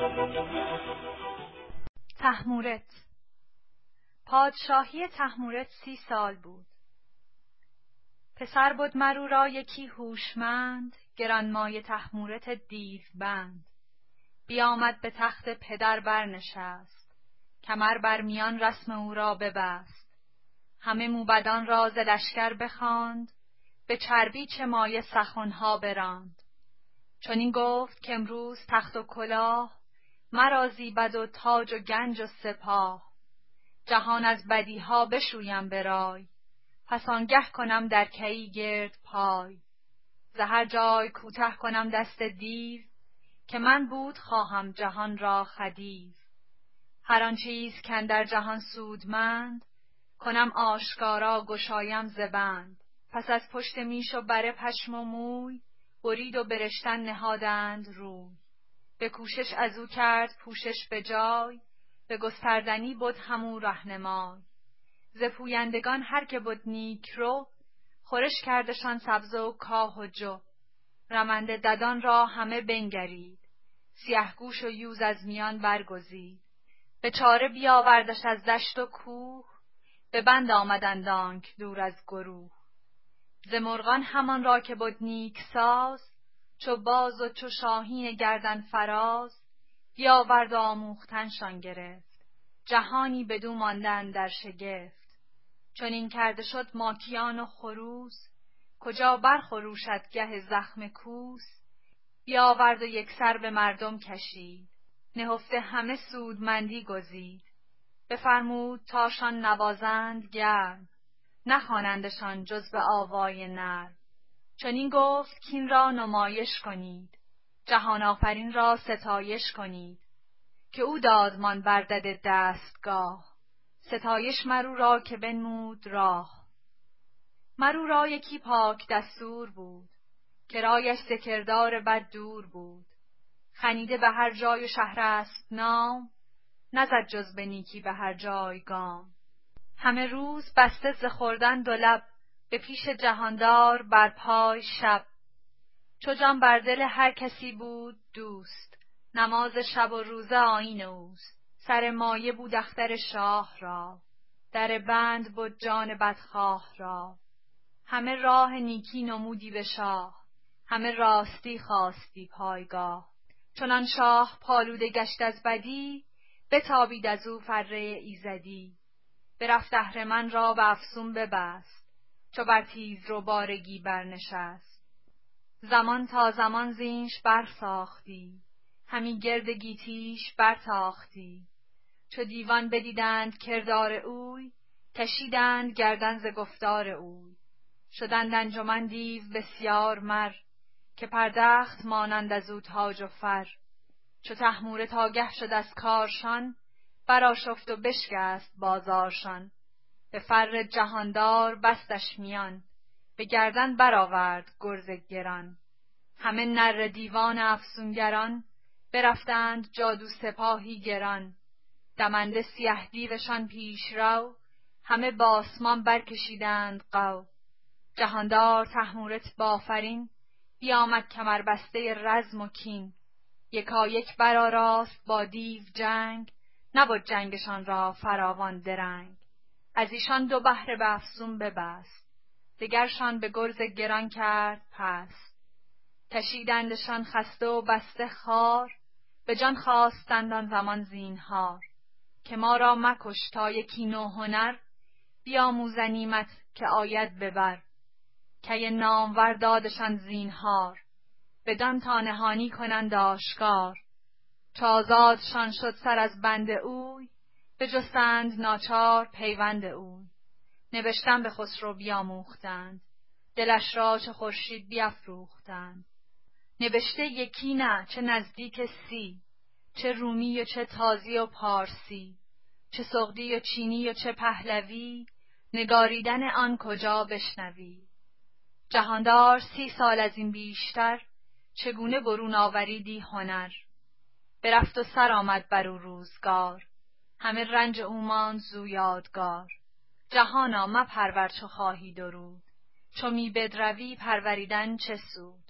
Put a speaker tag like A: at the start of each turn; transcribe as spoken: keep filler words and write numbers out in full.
A: طهمورث. پادشاهی طهمورث سی سال بود. پسر بود مر او را یکی هوشمند، گرانمایه طهمورث دیوبند. بیامد به تخت پدر برنشست، کمر بر میان رسم او را ببست. همه موبدان را ز لشکر بخواند، به چربی چه مایه سخنها براند. چنین گفت کامروز تخت و کلاه، مرا زیبد و تاج و گنج و سپاه. جهان از بدیها بشویم به رای، پس آنگه کنم در کیی گرد پای. ز هر جای کوته کنم دست دیو، که من بود خواهم جهان را خدیو. هر آن چیز کاندر جهان سودمند، کنم آشکارا گشایم ز بند. پس از پشت میش و بره پشم و موی، برید و برشتن نهادند روی. به کوشش ازو کرد پوشش به جای، به گستردنی بد همو رهنمای. ز پویندگان هر که بد نیک رو، خورش کردشان سبزه و کاه و جو. رمنده ددان را همه بنگرید، سیه گوش و یوز از میان برگزید. به چاره بیاوردش از دشت و کوه، به بند آمدند آنک دور از گروه. ز مرغان همان را که بد نیک ساز، چو باز و چو شاهین گردن فراز. بیاورد و آموختنشان گرفت، جهانی بدو مانده اندر شگفت. چنین کرده شد ماکیان و خروس، کجا برخروشد گه زخم کوس. بیاورد و یکسر به مردم کشید، نهفته همه سودمندی گزید. بفرمود تاشان نوازند گرم، نخوانندشان جز به آوای نرم. چنین گفت کین را نمایش کنید، جهان آفرین را ستایش کنید. که او دادمان بر دد دستگاه، ستایش مر او را که بنمود راه. مر او را یکی پاک دستور بود، که رایش ز کردار بد دور بود. خنیده به هر جای و شهر است نام، نزد جز به نیکی به هر جای گام. همه روز بسته ز خوردن دو لب، به پیش جهاندار بر پای شب. چو جان بر دل هر کسی بود دوست، نماز شب و روزه آیین اوست. سر مایه بود اختر شاه را، در بند بود جان بدخواه را. همه راه نیکی نمودی به شاه، همه راستی خواستی پایگاه. چنان شاه پالوده گشت از بدی، بتابید ازو فره ایزدی. برفت اهرمن را به افسون ببست، چو بر تیز رو بارگی برنشست. زمان تا زمان زینش برساختی، همی گرد گیتیش برتاختی. چو دیوان بدیدند کردار اوی، کشیدند گردن ز گفتار اوی. شدند انجمن دیو بسیار مر، که پردخت مانند ازو تاج و فر. چو طهمورث آگه شد از کارشان، برآشفت و بشکست بازارشان. به فر جهاندار بستش میان، به گردن برآورد گرز گران. همه نره دیوان افسونگران، برفتند جادو سپاهی گران. دمنده سیه دیوشان پیش رو، همه باسمان برکشیدند غو. جهاندار طهمورث بافرین، بیامد کمربسته رزم و کین. یکایک برآراست با دیو جنگ، نبد جنگشان را فراوان درنگ. از ایشان دو بهره به افسون ببست، دگرشان به گرز گران کرد پست. کشیدندشان خسته و بسته خوار، به جان خواستند آن زمان زینهار. که ما را مکش تا یکی نوهنر، بیاموزنیمت که آید به بر. کی نامور دادشان زینهار، بدان تا نهانی کنند آشکار. چو آزادشان شد سر از بند اوی، بجستند ناچار پیوند اوی. نوشتن به خسرو بیاموختند، دلش را چو خورشید بیفروختند. نوشته یکی نه چه نزدیک سی، چه رومی و چه تازی و پارسی. چه سغدی و چینی و چه پهلوی، نگاریدن آن کجا بشنوی. جهاندار سی سال از این بیشتر، چگونه برون آوریدی هنر. برفت و سر آمد بر او روزگار، همه رنج او ماند زو یادگار. جهانا مپرور چو خواهی درود، چو می بدروی پروریدن چه سود.